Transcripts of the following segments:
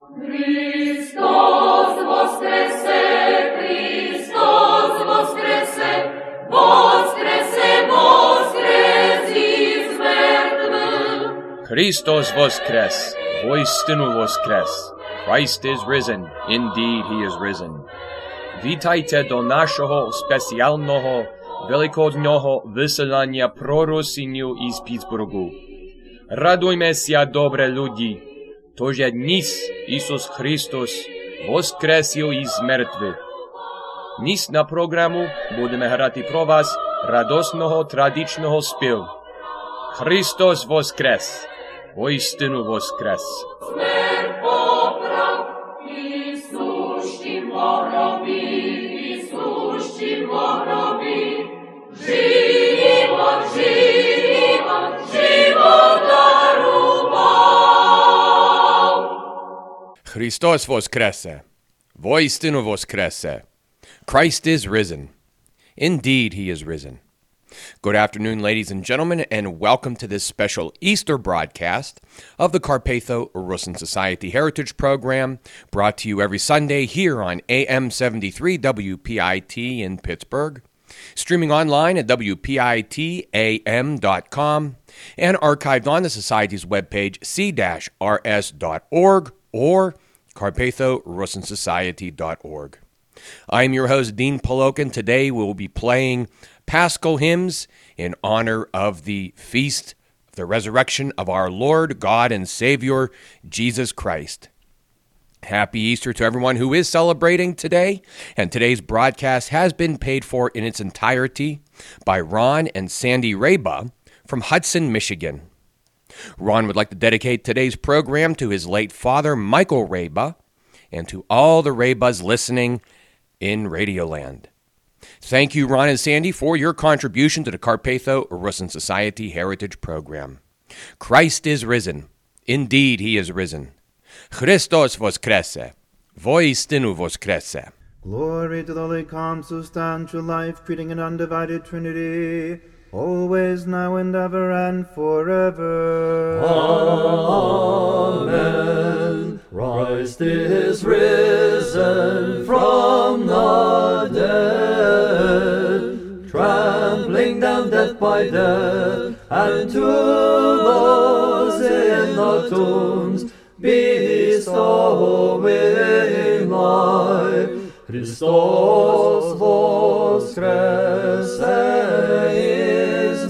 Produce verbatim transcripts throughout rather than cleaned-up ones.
Hristos voskrese, Hristos voskrese, voskrese, voskres iz mrtvых. Christos voskres, voistinu voskres. Christ is risen, indeed he is risen. Witajcie do naszego specjalnego Wielkodnього wyselania prorosiniu iz Pittsburghu. Radujmy się, dobre ludzi, to że nis Isus Chrystus воскресил iz mrtvých. Nis na programu budeme hrati pro вас radosного tradičного spievu. Hristos voskres, voistinu voskres. Смерть поправ, и сущим во гробі, і сущим во гробі. Живот, живот, живот дарував. Christos voskrese, voistinu voskrese. Christ is risen. Indeed, he is risen. Good afternoon, ladies and gentlemen, and welcome to this special Easter broadcast of the Carpatho Rusin Society Heritage Program, brought to you every Sunday here on A M seventy-three W P I T in Pittsburgh, streaming online at W P I T A M dot com, and archived on the Society's webpage c dash r s dot org or carpatho rusin society dot org. I'm your host, Dean Polokin. Today we'll be playing Paschal hymns in honor of the feast of the resurrection of our Lord, God, and Savior, Jesus Christ. Happy Easter to everyone who is celebrating today, and today's broadcast has been paid for in its entirety by Ron and Sandy Reba from Hudson, Michigan. Ron would like to dedicate today's program to his late father, Michael Reba, and to all the Rebas listening in Radioland. Thank you, Ron and Sandy, for your contribution to the Carpatho Rusin Society Heritage Program. Christ is risen. Indeed, he is risen. Christos voskrese, voistinu voskrese. Glory to the Holy, calm, substantial, life-creating, and undivided Trinity, always, now, and ever, and forever. Amen. Christ is risen from the dead, trampling down death by death, and to those in the tombs bestowing life. Christos voskrese iz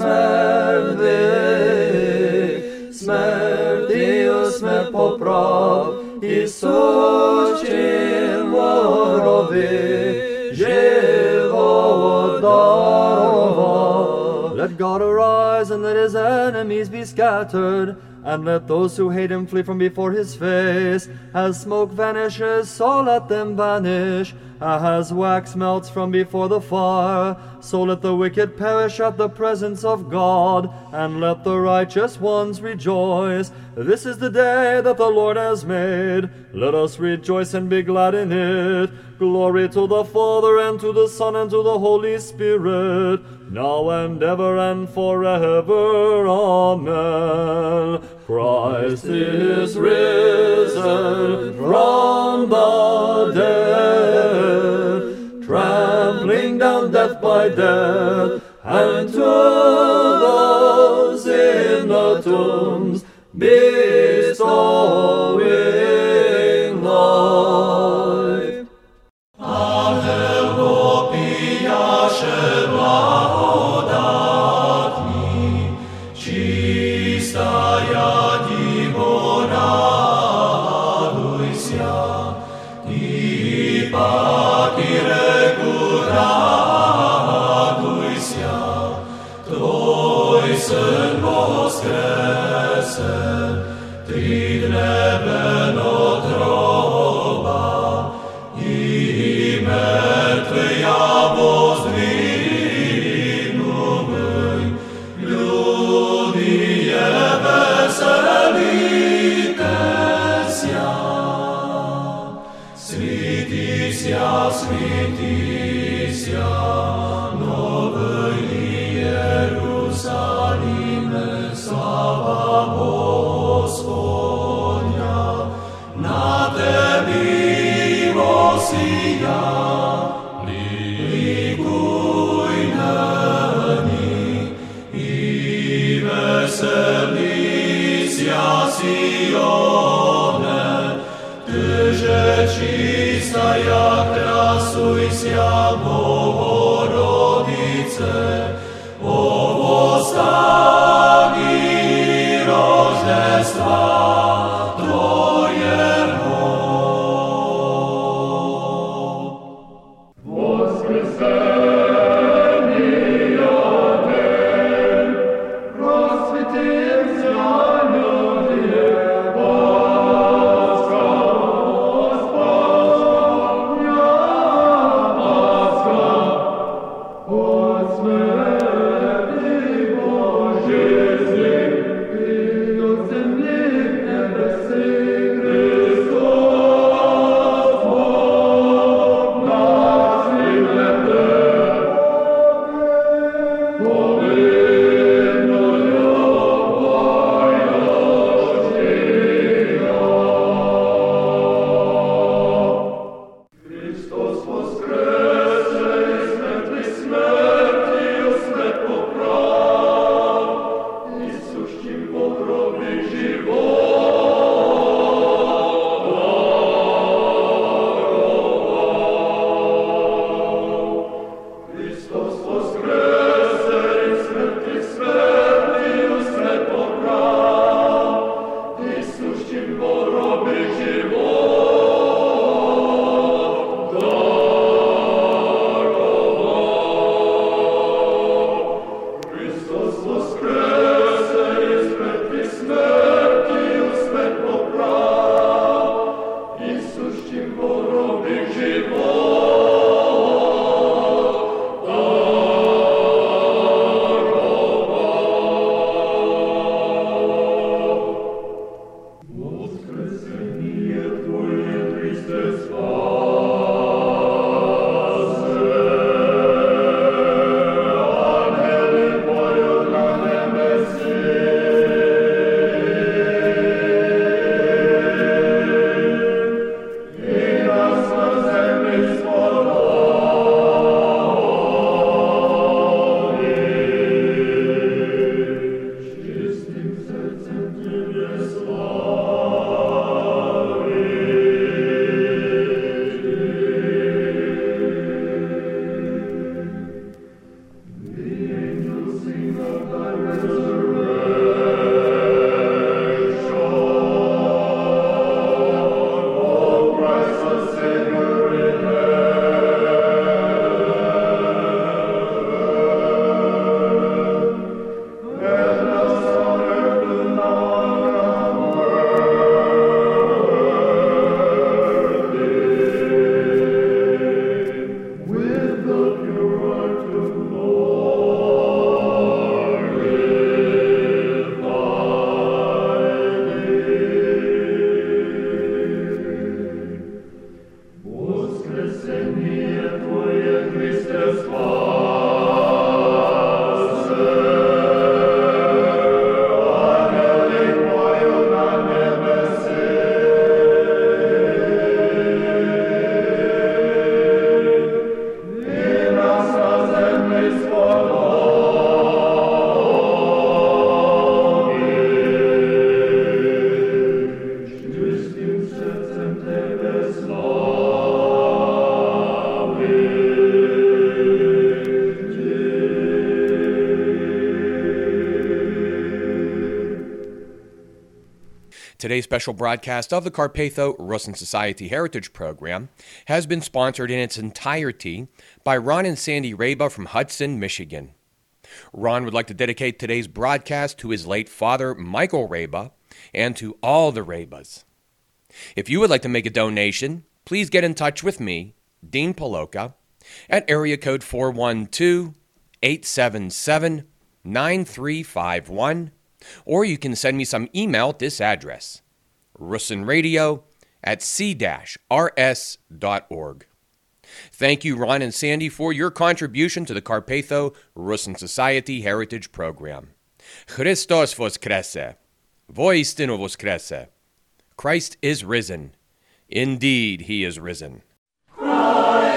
mrtvých, smrtiju smrt poprav, i sущим во гробі живот дарував. Let God arise and let his enemies be scattered, and let those who hate him flee from before his face. As smoke vanishes, so let them vanish. As wax melts from before the fire, so let the wicked perish at the presence of God, and let the righteous ones rejoice. This is the day that the Lord has made. Let us rejoice and be glad in it. Glory to the Father, and to the Son, and to the Holy Spirit, now and ever and forever. Amen. Christ is risen from the dead, trampling down death by death, and to those in the tombs bestowing life. Alleluia, blagodatni, чистая Диво, радуйся, и паки реку радуйся, Твой Сын воскресе, тридневен от гроба, и мертвые воздвигнуты, люди веселитеся, светися, светися, новый Иерусалиме, слава Господня, на те Today's special broadcast of the Carpatho Rusin Society Heritage Program has been sponsored in its entirety by Ron and Sandy Reba from Hudson, Michigan. Ron would like to dedicate today's broadcast to his late father, Michael Reba, and to all the Rebas. If you would like to make a donation, please get in touch with me, Dean Paloka, at area code four one two, eight seven seven, nine three five one, or you can send me some email at this address, rusinradio at c dash r s dot org. Thank you, Ron and Sandy, for your contribution to the Carpatho Rusin Society Heritage Program. Christos Voskrese. Voistino Voskrese. Christ is risen. Indeed, he is risen. Christ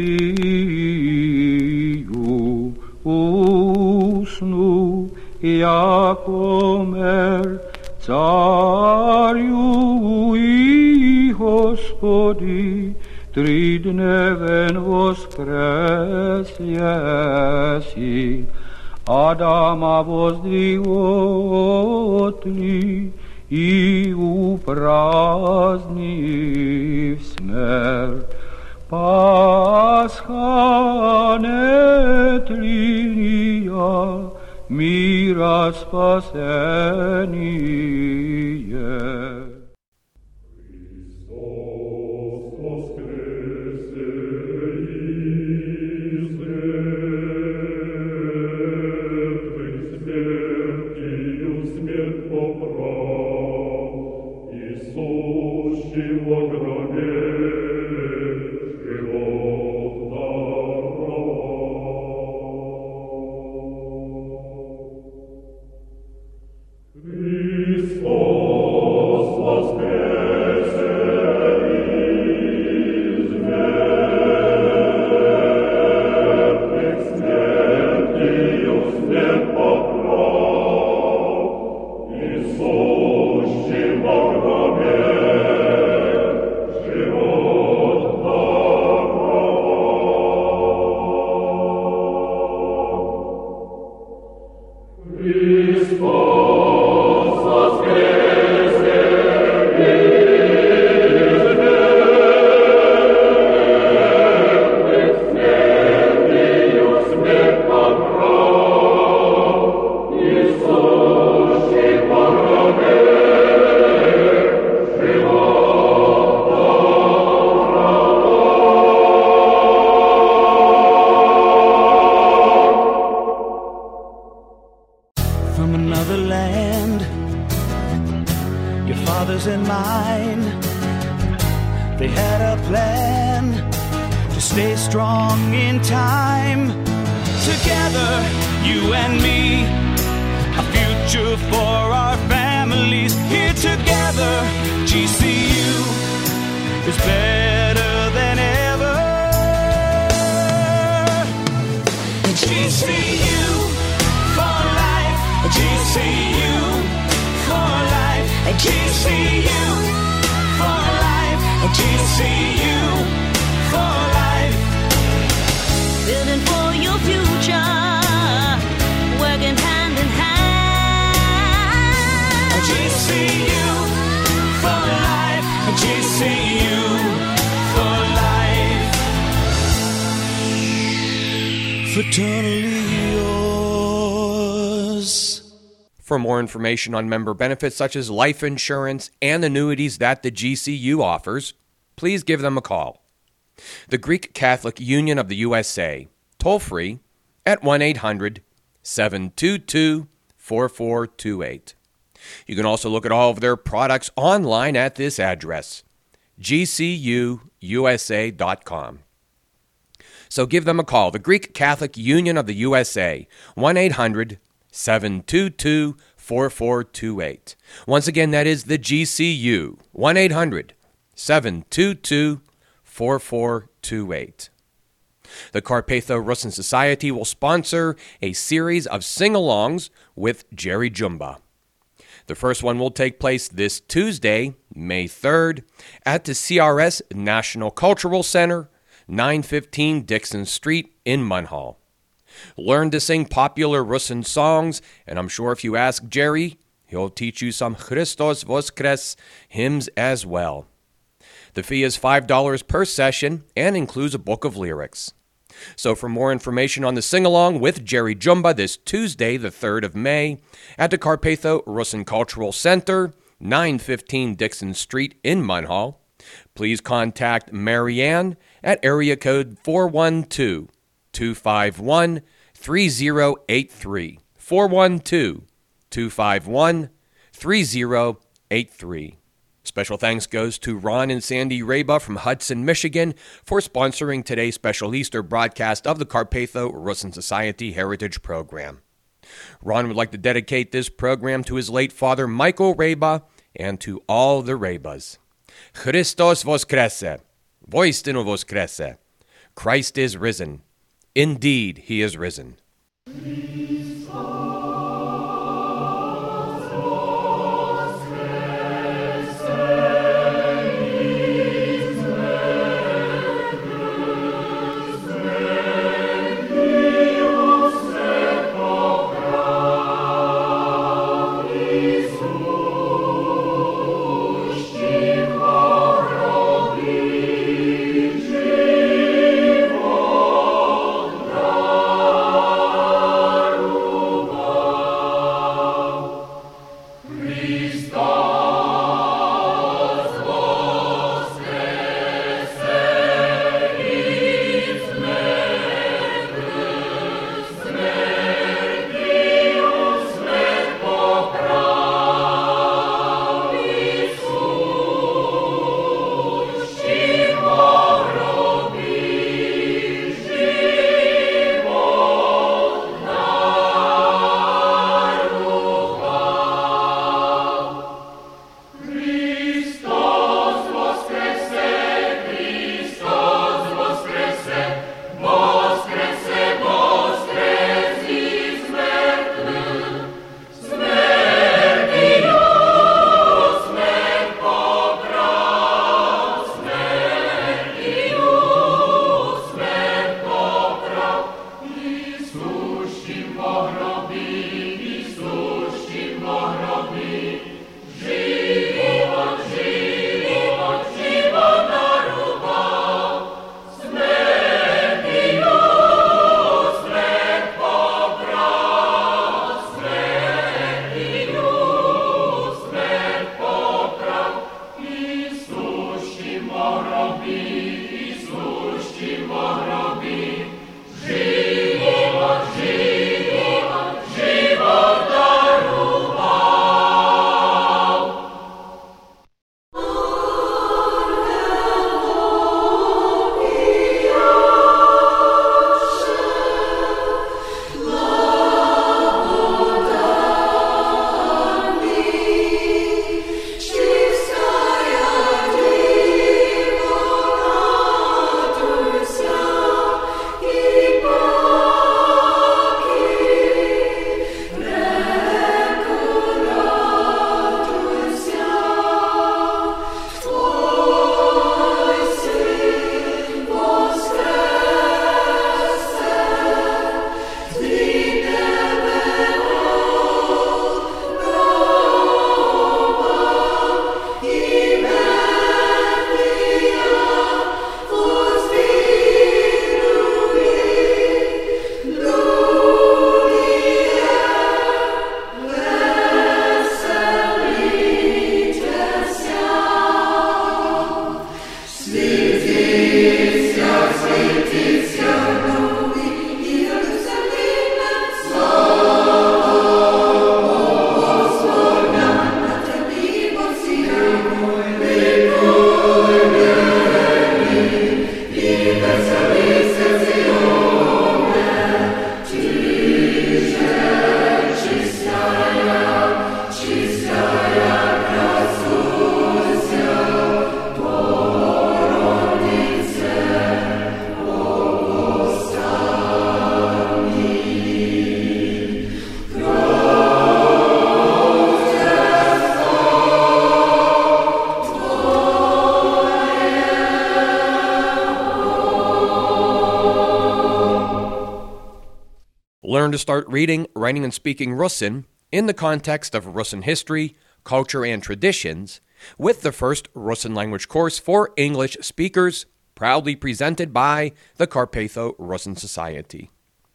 Месию усну, яко мер царю и Господи, тридневен воскрес еси, Адама воздвиготли и упразднив смерть. Пасха нетления мира спасение. From another land, your fathers and mine, they had a plan to stay strong in time. Together, you and me, a future for our families. Here together, G C U is better than ever. G C U for life, G C U for life, G C U for life, G C U for life. Building for your future, working hand in hand. G C U for life, G C U for life. Fraternally yours. For more information on member benefits such as life insurance and annuities that the G C U offers, please give them a call. The Greek Catholic Union of the U S A, toll free at one eight hundred, seven two two, four four two eight. You can also look at all of their products online at this address, G C U U S A dot com. So give them a call, the Greek Catholic Union of the U S A, one eight hundred, seven two two, four four two eight. Once again, that is the G C U, one eight hundred, seven two two, four four two eight. The Carpatho Russin Society will sponsor a series of sing-alongs with Jerry Jumba. The first one will take place this Tuesday, May third, at the C R S National Cultural Center, nine fifteen Dixon Street in Munhall. Learn to sing popular Russin songs, and I'm sure if you ask Jerry, he'll teach you some Christos Voskres hymns as well. The fee is five dollars per session and includes a book of lyrics. So for more information on the sing-along with Jerry Jumba this Tuesday, the third of May, at the Carpatho Russin Cultural Center, nine fifteen Dixon Street in Munhall, please contact Marianne at area code four one two, two five one, three zero eight three, four one two, two five one, three zero eight three. Special thanks goes to Ron and Sandy Reba from Hudson, Michigan for sponsoring today's special Easter broadcast of the Carpatho Russin Society Heritage Program. Ron would like to dedicate this program to his late father Michael Reba and to all the Rebas. Christos Voskrese, voistinu Voskrese. Christ is risen. Indeed, he is risen. Learn to start reading, writing, and speaking Russian in the context of Russian history, culture, and traditions with the first Russian language course for English speakers, proudly presented by the Carpatho Russian Society.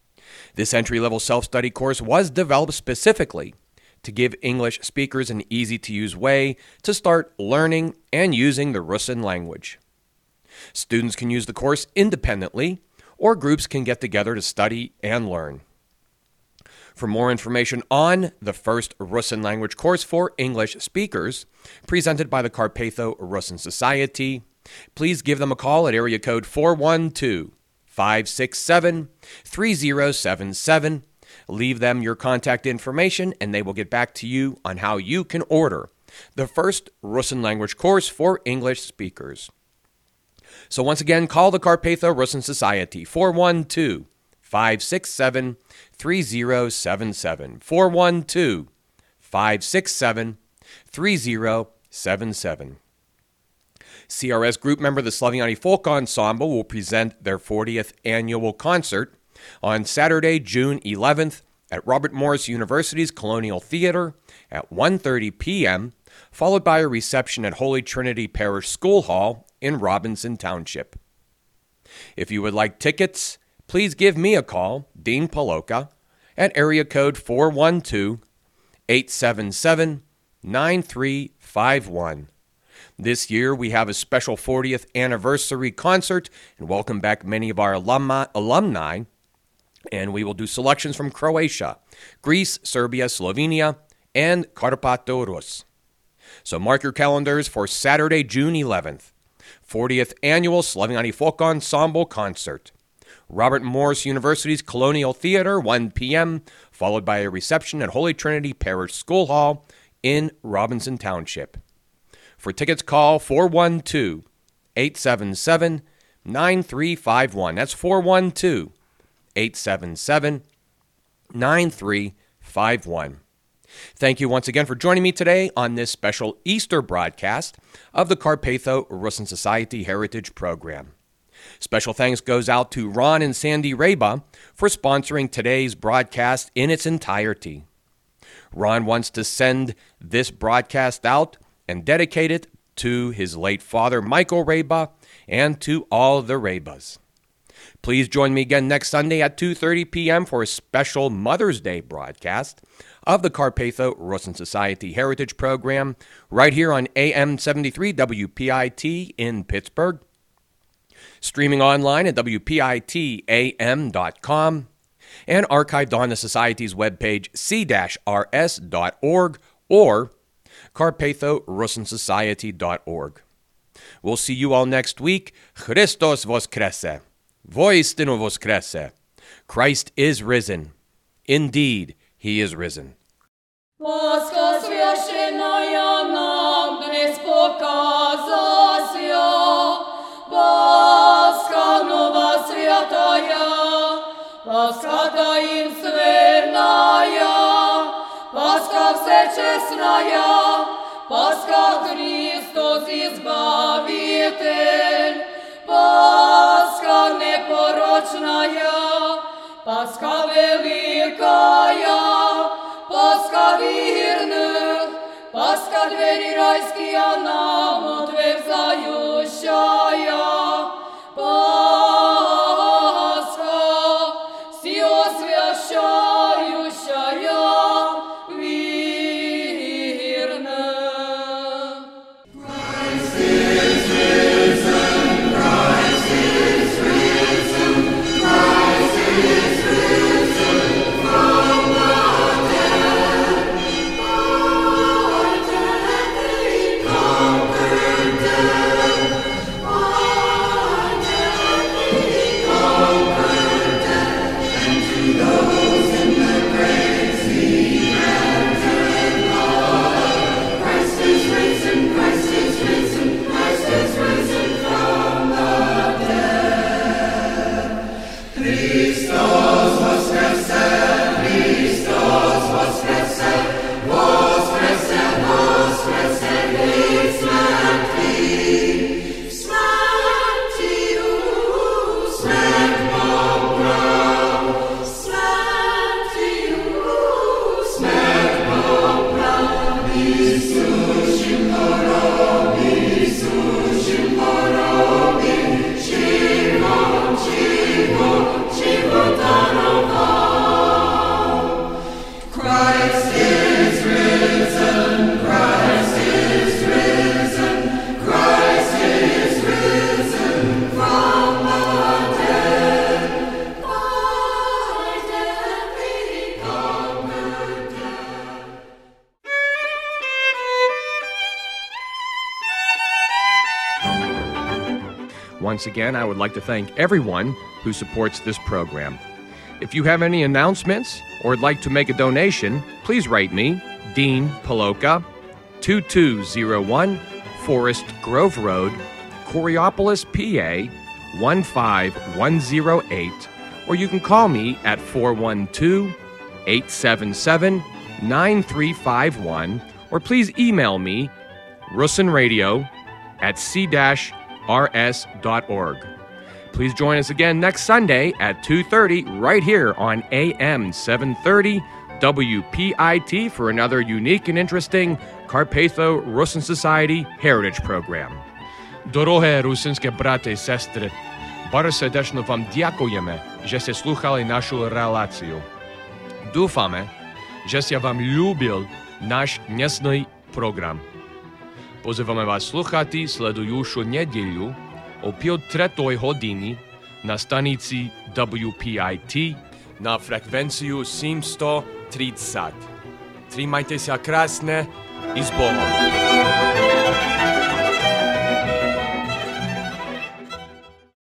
This entry-level self-study course was developed specifically to give English speakers an easy-to-use way to start learning and using the Russian language. Students can use the course independently, or groups can get together to study and learn. For more information on the first Russian language course for English speakers, presented by the Carpatho Russian Society, please give them a call at area code four one two, five six seven, three zero seven seven. Leave them your contact information and they will get back to you on how you can order the first Russian language course for English speakers. So once again, call the Carpatho Russin Society, four one two, five six seven, three zero seven seven, four one two, five six seven, three zero seven seven. C R S group member the Slaviani Folk Ensemble will present their fortieth annual concert on Saturday, June eleventh at Robert Morris University's Colonial Theater at one thirty p.m., followed by a reception at Holy Trinity Parish School Hall in Robinson Township. If you would like tickets, please give me a call, Dean Paloka, at area code four one two, eight seven seven, nine three five one. This year, we have a special fortieth anniversary concert and welcome back many of our alumni, alumni, and we will do selections from Croatia, Greece, Serbia, Slovenia, and Karpato Rus. So mark your calendars for Saturday, June eleventh, fortieth Annual Slaviani Folk Ensemble Concert. Robert Morris University's Colonial Theater, one p.m., followed by a reception at Holy Trinity Parish School Hall in Robinson Township. For tickets, call four one two, eight seven seven, nine three five one. That's four one two, eight seven seven, nine three five one. Thank you once again for joining me today on this special Easter broadcast of the Carpatho Russin Society Heritage Program. Special thanks goes out to Ron and Sandy Reba for sponsoring today's broadcast in its entirety. Ron wants to send this broadcast out and dedicate it to his late father, Michael Reba, and to all the Rebas. Please join me again next Sunday at two thirty p.m. for a special Mother's Day broadcast of the Carpatho Russin Society Heritage Program right here on A M seventy-three W P I T in Pittsburgh, streaming online at W P I T A M dot com, and archived on the Society's webpage c r s dot org or carpatho russin society dot org. We'll see you all next week. Christos Voskrese. Voistinu Voskrese. Christ is risen. Indeed, he is risen. Ласка священная нам днес показася, Пасха нова святая, Пасха таинственная, Пасха всечестная, Пасха Христос Избавитель, Пасха непорочная, Пасха великая, Пасха верных, Пасха двери райские нам отверзающая, Пасха всеосвящающая верных. Christ is risen, Christ is risen, Christ is risen from the dead. By death he conquered death. By death he conquered death. And to those in the graves he granted life. Christ is risen, Christ is risen, Christ is risen from the dead. Christos Voskrese, Christos Voskrese, Voskrese, Voskrese, Lis mrtvý. Smrtiju, smrt poprav, smrtiju, smrt poprav, Isušim porobi, Isušim porobi, život, život, život daroval. Christ is risen, Christ is risen, Christ is risen from the dead. By death he conquered death. Once again, I would like to thank everyone who supports this program. If you have any announcements or would like to make a donation, please write me, Dean Paloka, two two zero one Forest Grove Road, Coriopolis, P A one five one zero eight, or you can call me at four one two, eight seven seven, nine three five one, or please email me russinradio at c dash r s dot org. Please join us again next Sunday at two thirty right here on A M seven thirty W P I T for another unique and interesting Carpatho-Russin Society Heritage Program. Дороге русинське брати і сестри, bardzo serdecznie wam dziękujemy, że słuchali naszą relację. Dúfame, że wam lubił nasz dnešný program. Pozývame vás sluchati sledujušu nedjelju o pol tretoj hodini na stanici W P I T na frekvenciju sedemsto tridsať. Trimajte sa krásne i s Bohom.